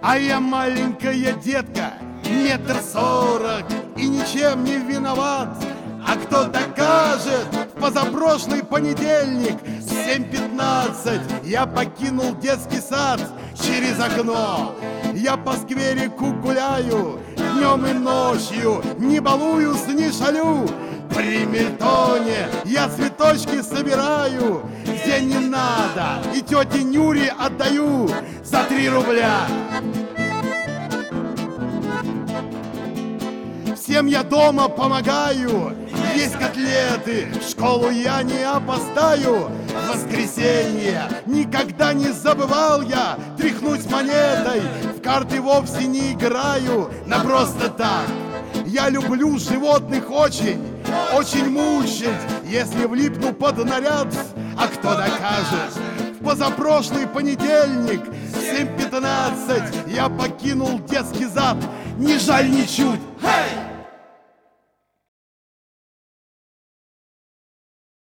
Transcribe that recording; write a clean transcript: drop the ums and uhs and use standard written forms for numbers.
А я маленькая детка, 1,40 м, и ничем не виноват. А кто докажет? В позапрошлый понедельник в 7:15 я покинул детский сад через окно. Я по скверику гуляю днем и ночью, не балуюсь, не шалю. При Мильтоне я цветочки собираю, где не надо, и тете Нюре отдаю за 3 рубля. Всем я дома помогаю, есть котлеты, в школу я не опоздаю. В воскресенье никогда не забывал я тряхнуть монетой. В карты вовсе не играю, на просто так. Я люблю животных очень, очень мучить, если влипну под наряд. А кто докажет? В позапрошлый понедельник в 7:15 я покинул детский зад. Не жаль ничуть. Hey!